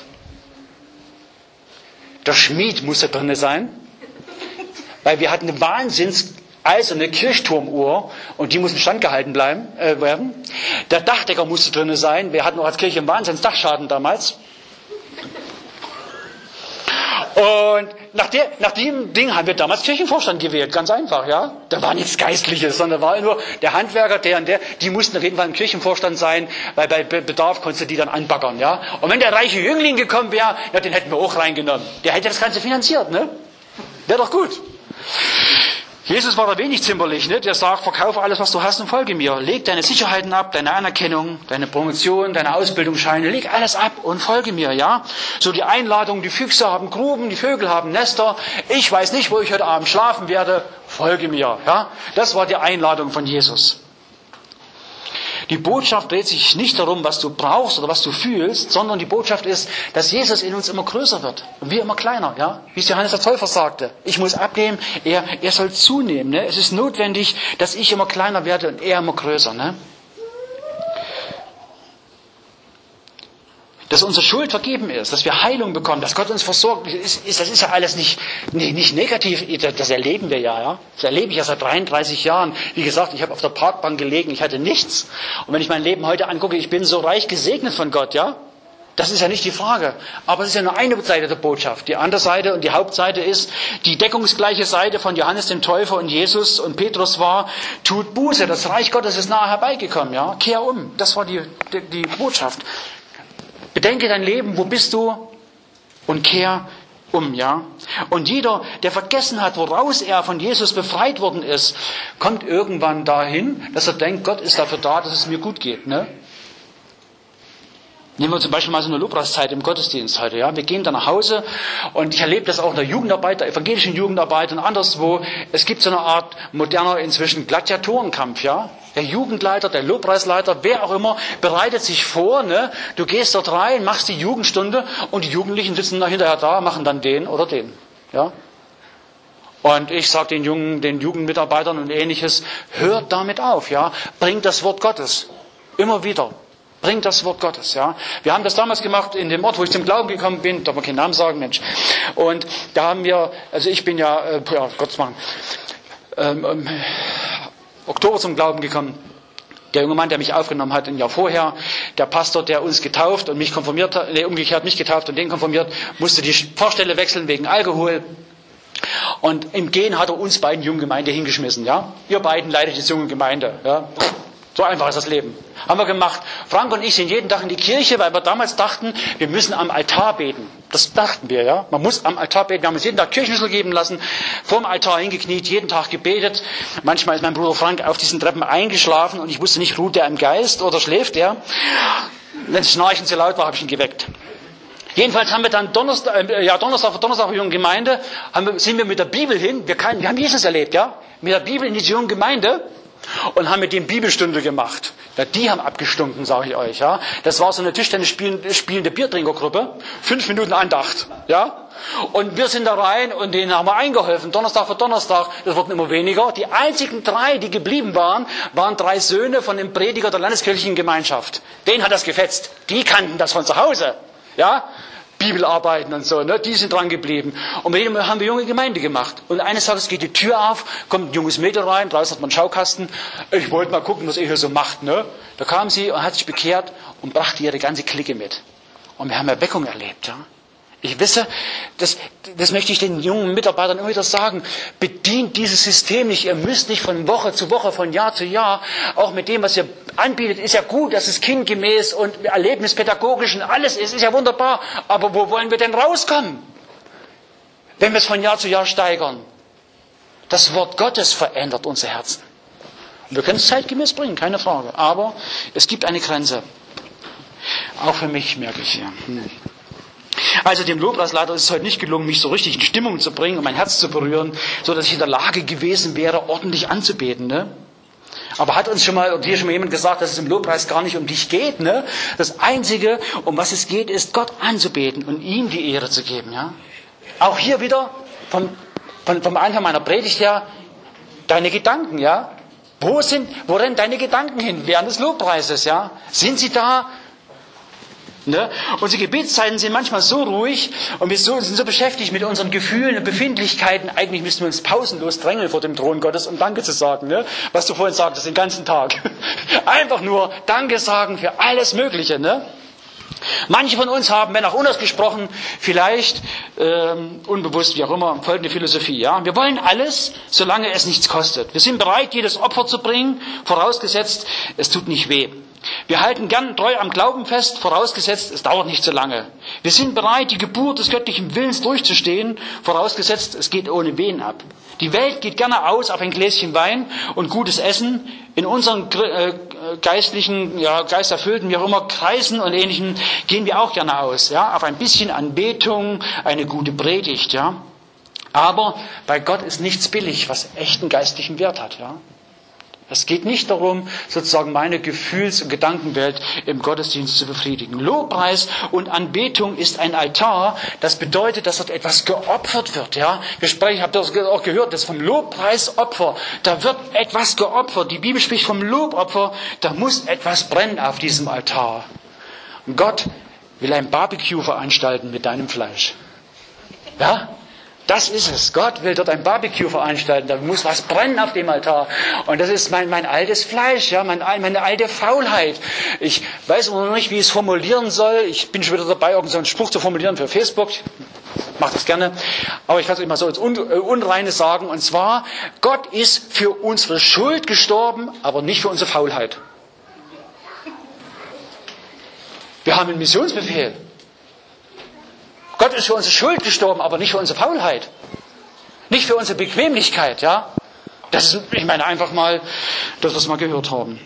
Der Schmied musste drin sein, weil wir hatten eine eine Kirchturmuhr und die musste instand gehalten werden. Der Dachdecker musste drin sein. Wir hatten auch als Kirche einen Wahnsinns-Dachschaden damals. Und nach dem Ding haben wir damals Kirchenvorstand gewählt, ganz einfach, ja. Da war nichts Geistliches, sondern war nur der Handwerker, die mussten auf jeden Fall im Kirchenvorstand sein, weil bei Bedarf konntest du die dann anbaggern, ja. Und wenn der reiche Jüngling gekommen wäre, ja, den hätten wir auch reingenommen. Der hätte das Ganze finanziert, ne? Wäre doch gut. Jesus war da wenig zimperlich, ne? Der sagt, verkaufe alles, was du hast und folge mir. Leg deine Sicherheiten ab, deine Anerkennung, deine Promotion, deine Ausbildungsscheine, leg alles ab und folge mir, ja? So die Einladung, die Füchse haben Gruben, die Vögel haben Nester. Ich weiß nicht, wo ich heute Abend schlafen werde, folge mir, ja? Das war die Einladung von Jesus. Die Botschaft dreht sich nicht darum, was du brauchst oder was du fühlst, sondern die Botschaft ist, dass Jesus in uns immer größer wird und wir immer kleiner, ja? Wie es Johannes der Täufer sagte. Ich muss abnehmen, er soll zunehmen, ne? Es ist notwendig, dass ich immer kleiner werde und er immer größer, ne? Dass unsere Schuld vergeben ist, dass wir Heilung bekommen, dass Gott uns versorgt, das ist ja alles nicht negativ, das erleben wir ja. Das erlebe ich ja seit 33 Jahren. Wie gesagt, ich habe auf der Parkbank gelegen, ich hatte nichts. Und wenn ich mein Leben heute angucke, ich bin so reich gesegnet von Gott, ja. Das ist ja nicht die Frage. Aber es ist ja nur eine Seite der Botschaft. Die andere Seite und die Hauptseite ist, die deckungsgleiche Seite von Johannes dem Täufer und Jesus und Petrus war, tut Buße, das Reich Gottes ist nahe herbeigekommen, ja. Kehr um. Das war die Botschaft. Bedenke dein Leben, wo bist du? Und kehr um, ja. Und jeder, der vergessen hat, woraus er von Jesus befreit worden ist, kommt irgendwann dahin, dass er denkt, Gott ist dafür da, dass es mir gut geht, ne? Nehmen wir zum Beispiel mal so eine Lobpreiszeit im Gottesdienst heute, ja. Wir gehen da nach Hause und ich erlebe das auch in der Jugendarbeit, der evangelischen Jugendarbeit und anderswo. Es gibt so eine Art moderner inzwischen Gladiatorenkampf, ja. Der Jugendleiter, der Lobpreisleiter, wer auch immer, bereitet sich vor, ne. Du gehst dort rein, machst die Jugendstunde und die Jugendlichen sitzen da hinterher da, machen dann den oder den, ja. Und ich sage den Jugendmitarbeitern und Ähnliches, hört damit auf, ja. Bringt das Wort Gottes. Immer wieder. Bringt das Wort Gottes, ja. Wir haben das damals gemacht in dem Ort, wo ich zum Glauben gekommen bin, darf man keinen Namen sagen, Mensch. Und da haben wir, also ich bin Gottes machen, Oktober zum Glauben gekommen. Der junge Mann, der mich aufgenommen hat ein Jahr vorher, der Pastor, der uns getauft und mich konfirmiert hat, umgekehrt mich getauft und den konfirmiert, musste die Pfarrstelle wechseln wegen Alkohol. Und im Gehen hat er uns beiden jungen Gemeinde hingeschmissen. Ja? Ihr beiden leitet jetzt junge Gemeinde. Ja? So einfach ist das Leben. Haben wir gemacht. Frank und ich sind jeden Tag in die Kirche, weil wir damals dachten, wir müssen am Altar beten. Das dachten wir, ja. Man muss am Altar beten. Wir haben uns jeden Tag Kirchenschlüssel geben lassen, vor dem Altar hingekniet, jeden Tag gebetet. Manchmal ist mein Bruder Frank auf diesen Treppen eingeschlafen und ich wusste nicht, ruht er im Geist oder schläft er. Wenn das Schnarchen zu laut war, habe ich ihn geweckt. Jedenfalls haben wir dann Donnerstag für junge Gemeinde, sind wir mit der Bibel hin. Wir haben Jesus erlebt, ja. Mit der Bibel in die junge Gemeinde. Und haben mit dem Bibelstunde gemacht. Ja, die haben abgestunken, sage ich euch. Ja. Das war so eine Tischtennis spielende Biertrinkergruppe. 5 Minuten Andacht. Ja. Und wir sind da rein und denen haben wir eingeholfen. Donnerstag für Donnerstag. Das wurden immer weniger. Die einzigen 3, die geblieben waren 3 Söhne von dem Prediger der landeskirchlichen Gemeinschaft. Denen hat das gefetzt. Die kannten das von zu Hause. Ja. Bibelarbeiten und so, ne? Die sind dran geblieben. Und mit denen haben wir junge Gemeinde gemacht. Und eines Tages geht die Tür auf, kommt ein junges Mädel rein, draußen hat man einen Schaukasten. Ich wollte mal gucken, was ihr hier so macht, ne? Da kam sie und hat sich bekehrt und brachte ihre ganze Clique mit. Und wir haben Erweckung erlebt, ja? Ich wisse, das möchte ich den jungen Mitarbeitern immer wieder sagen, bedient dieses System nicht. Ihr müsst nicht von Woche zu Woche, von Jahr zu Jahr, auch mit dem, was ihr anbietet, ist ja gut, dass es kindgemäß und erlebnispädagogisch und alles ist ja wunderbar. Aber wo wollen wir denn rauskommen, wenn wir es von Jahr zu Jahr steigern? Das Wort Gottes verändert unser Herzen. Und wir können es zeitgemäß bringen, keine Frage. Aber es gibt eine Grenze. Auch für mich, merke ich hier. Also dem Lobpreisleiter ist es heute nicht gelungen, mich so richtig in Stimmung zu bringen und mein Herz zu berühren, so dass ich in der Lage gewesen wäre, ordentlich anzubeten. Ne? Aber hat uns schon mal jemand gesagt, dass es im Lobpreis gar nicht um dich geht? Ne? Das Einzige, um was es geht, ist Gott anzubeten und ihm die Ehre zu geben. Ja? Auch hier wieder vom Anfang meiner Predigt her, deine Gedanken. Ja? Wo rennen deine Gedanken hin während des Lobpreises? Ja? Sind sie da? Ne? Unsere Gebetszeiten sind manchmal so ruhig und wir sind so beschäftigt mit unseren Gefühlen und Befindlichkeiten. Eigentlich müssten wir uns pausenlos drängeln vor dem Thron Gottes, um Danke zu sagen. Ne? Was du vorhin sagtest, den ganzen Tag. Einfach nur Danke sagen für alles Mögliche. Ne? Manche von uns haben, wenn auch unausgesprochen, vielleicht unbewusst, wie auch immer, folgende Philosophie. Ja? Wir wollen alles, solange es nichts kostet. Wir sind bereit, jedes Opfer zu bringen, vorausgesetzt, es tut nicht weh. Wir halten gern treu am Glauben fest, vorausgesetzt, es dauert nicht so lange. Wir sind bereit, die Geburt des göttlichen Willens durchzustehen, vorausgesetzt, es geht ohne Wehen ab. Die Welt geht gerne aus auf ein Gläschen Wein und gutes Essen. In unseren geistlichen, geisterfüllten, wie auch immer, Kreisen und Ähnlichem gehen wir auch gerne aus, ja, auf ein bisschen Anbetung, eine gute Predigt, ja. Aber bei Gott ist nichts billig, was echten geistlichen Wert hat, ja. Es geht nicht darum, sozusagen meine Gefühls- und Gedankenwelt im Gottesdienst zu befriedigen. Lobpreis und Anbetung ist ein Altar. Das bedeutet, dass dort etwas geopfert wird. Ja? Ich habe das auch gehört, das vom Lobpreisopfer. Da wird etwas geopfert. Die Bibel spricht vom Lobopfer. Da muss etwas brennen auf diesem Altar. Und Gott will ein Barbecue veranstalten mit deinem Fleisch. Ja? Das ist es. Gott will dort ein Barbecue veranstalten. Da muss was brennen auf dem Altar. Und das ist mein altes Fleisch, ja, meine alte Faulheit. Ich weiß noch nicht, wie ich es formulieren soll. Ich bin schon wieder dabei, irgendeinen Spruch zu formulieren für Facebook. Ich mache das gerne. Aber ich kann es euch mal so ins Unreine sagen. Und zwar, Gott ist für unsere Schuld gestorben, aber nicht für unsere Faulheit. Wir haben einen Missionsbefehl. Gott ist für unsere Schuld gestorben, aber nicht für unsere Faulheit. Nicht für unsere Bequemlichkeit, ja. Das ist, ich meine, einfach mal, das, was wir gehört haben.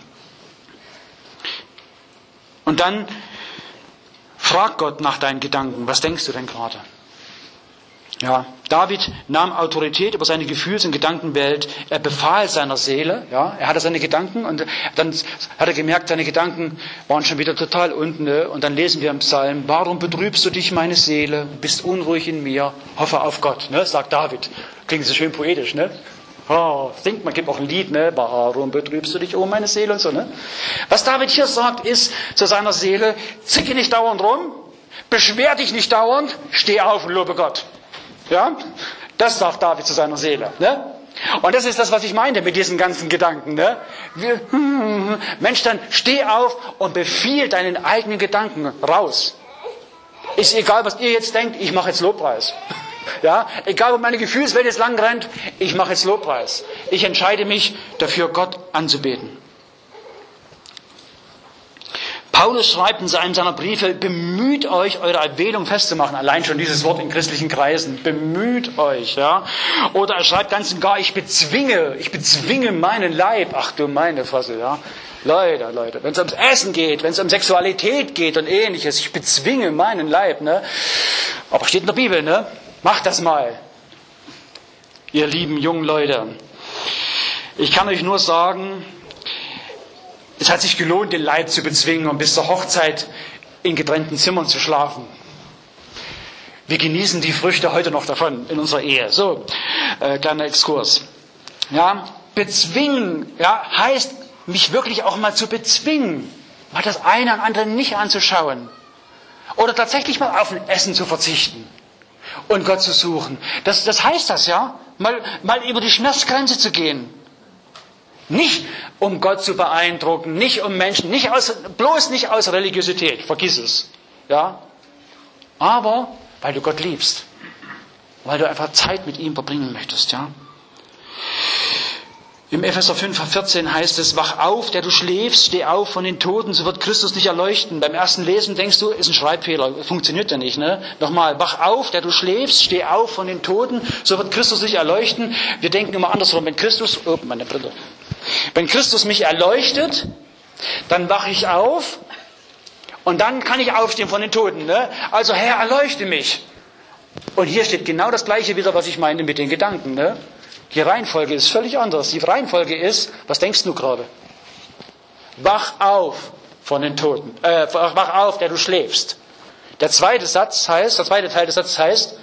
Und dann frag Gott nach deinen Gedanken. Was denkst du denn gerade? Ja, David nahm Autorität über seine Gefühls- und Gedankenwelt. Er befahl seiner Seele, ja, er hatte seine Gedanken und dann hat er gemerkt, seine Gedanken waren schon wieder total unten. Ne? Und dann lesen wir im Psalm, warum betrübst du dich, meine Seele, bist unruhig in mir, hoffe auf Gott, ne? Sagt David. Klingt so schön poetisch, ne? Oh, singt, man gibt auch ein Lied, ne? Warum betrübst du dich, oh meine Seele und so, ne? Was David hier sagt, ist zu seiner Seele, zicke nicht dauernd rum, beschwer dich nicht dauernd, steh auf und lobe Gott. Ja, das sagt David zu seiner Seele. Ne? Und das ist das, was ich meinte mit diesen ganzen Gedanken. Ne? Mensch, dann steh auf und befiehl deinen eigenen Gedanken raus. Ist egal, was ihr jetzt denkt, ich mache jetzt Lobpreis. Ja, egal, wo meine Gefühlswelt jetzt lang rennt, ich mache jetzt Lobpreis. Ich entscheide mich dafür, Gott anzubeten. Paulus schreibt in einem seiner Briefe, bemüht euch, eure Erwählung festzumachen. Allein schon dieses Wort in christlichen Kreisen. Bemüht euch, ja. Oder er schreibt ganz und gar, ich bezwinge meinen Leib. Ach du meine Fresse, ja. Leute, wenn es ums Essen geht, wenn es um Sexualität geht und ähnliches, ich bezwinge meinen Leib, ne. Aber steht in der Bibel, ne. Macht das mal. Ihr lieben jungen Leute. Ich kann euch nur sagen, es hat sich gelohnt, den Leib zu bezwingen und bis zur Hochzeit in getrennten Zimmern zu schlafen. Wir genießen die Früchte heute noch davon in unserer Ehe. So, kleiner Exkurs. Ja, bezwingen, ja, heißt, mich wirklich auch mal zu bezwingen, mal das eine und andere nicht anzuschauen. Oder tatsächlich mal auf ein Essen zu verzichten und Gott zu suchen. Das heißt das, ja, mal über die Schmerzgrenze zu gehen. Nicht um Gott zu beeindrucken, nicht um Menschen, bloß nicht aus Religiosität, vergiss es. Ja? Aber weil du Gott liebst, weil du einfach Zeit mit ihm verbringen möchtest. Ja? Im Epheser 5,14 heißt es, wach auf, der du schläfst, steh auf von den Toten, so wird Christus dich erleuchten. Beim ersten Lesen denkst du, ist ein Schreibfehler, funktioniert ja nicht. Ne? Nochmal, wach auf, der du schläfst, steh auf von den Toten, so wird Christus dich erleuchten. Wir denken immer andersrum, wenn Christus mich erleuchtet, dann wache ich auf und dann kann ich aufstehen von den Toten. Ne? Also Herr, erleuchte mich. Und hier steht genau das Gleiche wieder, was ich meine mit den Gedanken. Ne? Die Reihenfolge ist völlig anders. Die Reihenfolge ist, was denkst du gerade? Wach auf von den Toten. Wach auf, der du schläfst. Der zweite Teil des Satzes heißt,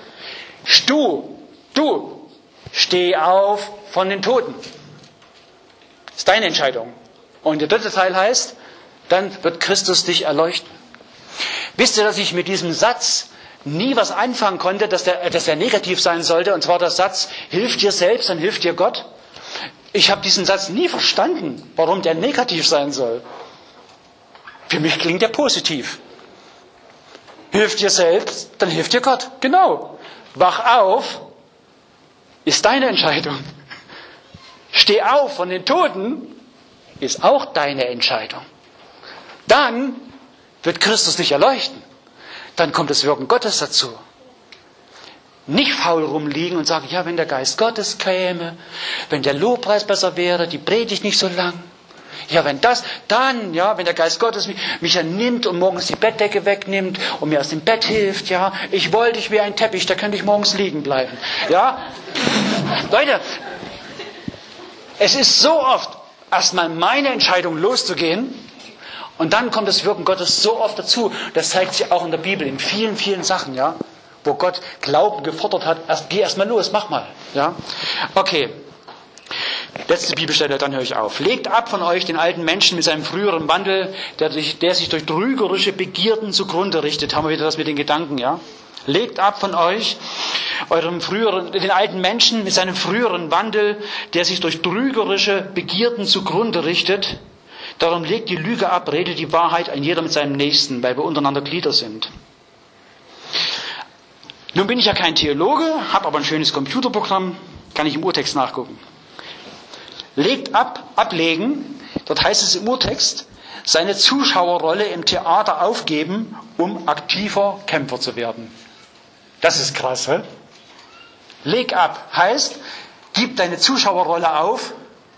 du, steh auf von den Toten. Das ist deine Entscheidung. Und der dritte Teil heißt, dann wird Christus dich erleuchten. Wisst ihr, dass ich mit diesem Satz nie was anfangen konnte, dass der negativ sein sollte, und zwar der Satz, hilf dir selbst, dann hilft dir Gott. Ich habe diesen Satz nie verstanden, warum der negativ sein soll. Für mich klingt der positiv. Hilf dir selbst, dann hilft dir Gott. Genau. Wach auf, ist deine Entscheidung. Steh auf von den Toten, ist auch deine Entscheidung. Dann wird Christus dich erleuchten. Dann kommt das Wirken Gottes dazu. Nicht faul rumliegen und sagen, ja, wenn der Geist Gottes käme, wenn der Lobpreis besser wäre, die Predigt nicht so lang. Ja, wenn der Geist Gottes mich ernimmt und morgens die Bettdecke wegnimmt und mir aus dem Bett hilft, ja, ich wollte, ich wäre ein Teppich, da könnte ich morgens liegen bleiben. Ja, Leute, es ist so oft erstmal meine Entscheidung loszugehen, und dann kommt das Wirken Gottes so oft dazu. Das zeigt sich auch in der Bibel in vielen, vielen Sachen, ja, wo Gott Glauben gefordert hat. Geh erst mal los, mach mal, ja. Okay. Letzte Bibelstelle, dann höre ich auf. Legt ab von euch den alten Menschen mit seinem früheren Wandel, der sich durch trügerische Begierden zugrunde richtet. Haben wir wieder das mit den Gedanken, ja? Legt ab von euch den alten Menschen mit seinem früheren Wandel, der sich durch trügerische Begierden zugrunde richtet. Darum legt die Lüge ab, redet die Wahrheit, ein jeder mit seinem Nächsten, weil wir untereinander Glieder sind. Nun bin ich ja kein Theologe, habe aber ein schönes Computerprogramm, kann ich im Urtext nachgucken. Legt ab, ablegen, dort heißt es im Urtext, seine Zuschauerrolle im Theater aufgeben, um aktiver Kämpfer zu werden. Das ist krass, hä? Leg ab heißt, gib deine Zuschauerrolle auf,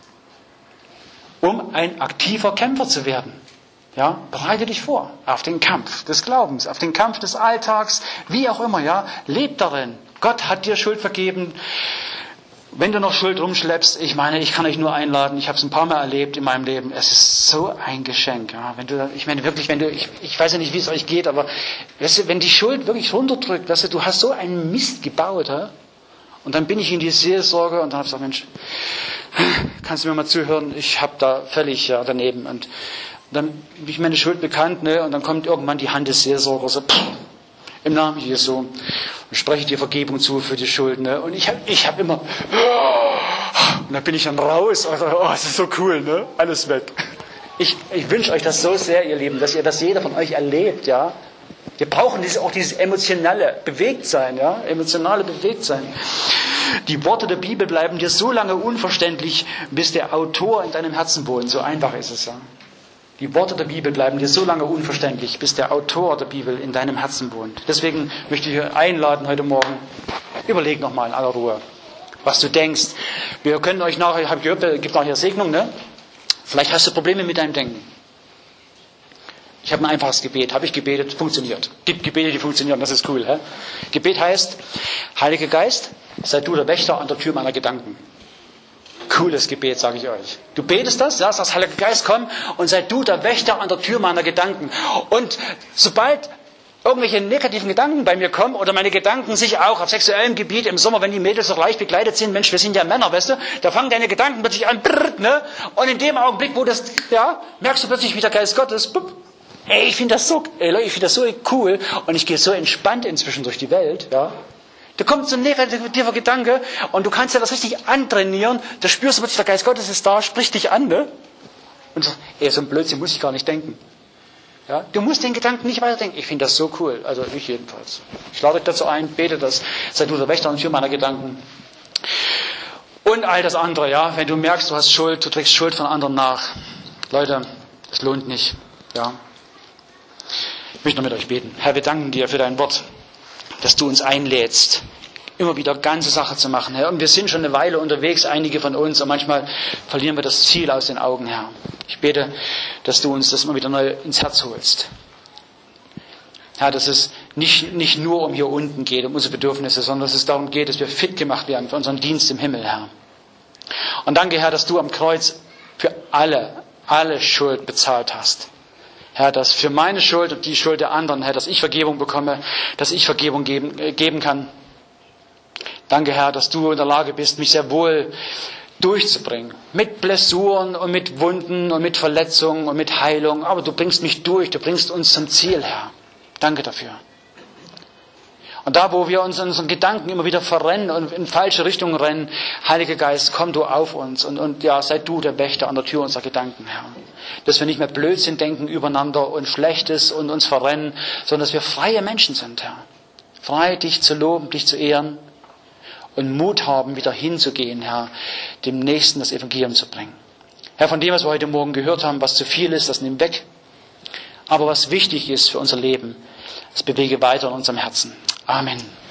um ein aktiver Kämpfer zu werden. Ja, bereite dich vor auf den Kampf des Glaubens, auf den Kampf des Alltags, wie auch immer, ja, leb darin. Gott hat dir Schuld vergeben. Wenn du noch Schuld rumschleppst, ich kann euch nur einladen, ich habe es ein paar Mal erlebt in meinem Leben, es ist so ein Geschenk. Ja, ich weiß ja nicht, wie es euch geht, aber weißt du, wenn die Schuld wirklich runterdrückt, weißt du hast so einen Mist gebaut, ja? Und dann bin ich in die Seelsorge und dann habe ich gesagt, Mensch, kannst du mir mal zuhören, ich habe da völlig daneben. Und dann bin ich meine Schuld bekannt, ne? Und dann kommt irgendwann die Hand des Seelsorgers, so, im Namen Jesu, und spreche dir Vergebung zu für die Schuld. Ne? Und ich hab immer, und dann bin ich dann raus, also, das ist so cool, ne? Alles weg. Ich wünsche euch das so sehr, ihr Lieben, dass jeder von euch erlebt, ja, Wir brauchen auch dieses emotionale Bewegtsein, ja, emotionale Bewegtsein. Die Worte der Bibel bleiben dir so lange unverständlich, bis der Autor in deinem Herzen wohnt. So einfach ist es, ja. Die Worte der Bibel bleiben dir so lange unverständlich, bis der Autor der Bibel in deinem Herzen wohnt. Deswegen möchte ich dich einladen heute Morgen, überleg nochmal in aller Ruhe, was du denkst. Wir können euch nachher, ich habe gehört, es gibt nachher Segnung, ne? Vielleicht hast du Probleme mit deinem Denken. Ich habe ein einfaches Gebet. Habe ich gebetet? Funktioniert. Gibt Gebete, die funktionieren. Das ist cool. Hä? Gebet heißt, Heiliger Geist, sei du der Wächter an der Tür meiner Gedanken. Cooles Gebet, sage ich euch. Du betest das, ja, sagst, Heiliger Geist, komm und sei du der Wächter an der Tür meiner Gedanken. Und sobald irgendwelche negativen Gedanken bei mir kommen oder meine Gedanken sich auch auf sexuellem Gebiet im Sommer, wenn die Mädels noch leicht bekleidet sind, Mensch, wir sind ja Männer, weißt du, da fangen deine Gedanken plötzlich an, ne? Und in dem Augenblick, wo das, ja, merkst du plötzlich, wie der Geist Gottes, ey, ich finde das so cool und ich gehe so entspannt inzwischen durch die Welt, ja. Da kommt so ein negativer Gedanke und du kannst ja das richtig antrainieren, da spürst du plötzlich, der Geist Gottes ist da, spricht dich an, ne? Und sagst, ey, so ein Blödsinn muss ich gar nicht denken. Ja, du musst den Gedanken nicht weiterdenken. Ich finde das so cool, also ich jedenfalls. Ich lade euch dazu ein, bete das, sei du der Wächter an der Tür meiner Gedanken. Und all das andere, ja, wenn du merkst, du hast Schuld, du trägst Schuld von anderen nach. Leute, es lohnt nicht, ja. Ich möchte noch mit euch beten. Herr, wir danken dir für dein Wort, dass du uns einlädst, immer wieder ganze Sache zu machen, Herr. Und wir sind schon eine Weile unterwegs, einige von uns, und manchmal verlieren wir das Ziel aus den Augen, Herr. Ich bete, dass du uns das immer wieder neu ins Herz holst. Herr, dass es nicht nur um hier unten geht, um unsere Bedürfnisse, sondern dass es darum geht, dass wir fit gemacht werden für unseren Dienst im Himmel, Herr. Und danke, Herr, dass du am Kreuz für alle Schuld bezahlt hast. Herr, dass für meine Schuld und die Schuld der anderen, Herr, dass ich Vergebung bekomme, dass ich Vergebung geben kann. Danke, Herr, dass du in der Lage bist, mich sehr wohl durchzubringen. Mit Blessuren und mit Wunden und mit Verletzungen und mit Heilung. Aber du bringst mich durch, du bringst uns zum Ziel, Herr. Danke dafür. Und da, wo wir uns in unseren Gedanken immer wieder verrennen und in falsche Richtungen rennen, Heiliger Geist, komm du auf uns und ja, sei du der Wächter an der Tür unserer Gedanken, Herr. Dass wir nicht mehr Blödsinn denken übereinander und Schlechtes und uns verrennen, sondern dass wir freie Menschen sind, Herr. Frei, dich zu loben, dich zu ehren und Mut haben, wieder hinzugehen, Herr, dem Nächsten das Evangelium zu bringen. Herr, von dem, was wir heute Morgen gehört haben, was zu viel ist, das nimm weg. Aber was wichtig ist für unser Leben, das bewege weiter in unserem Herzen. Amen.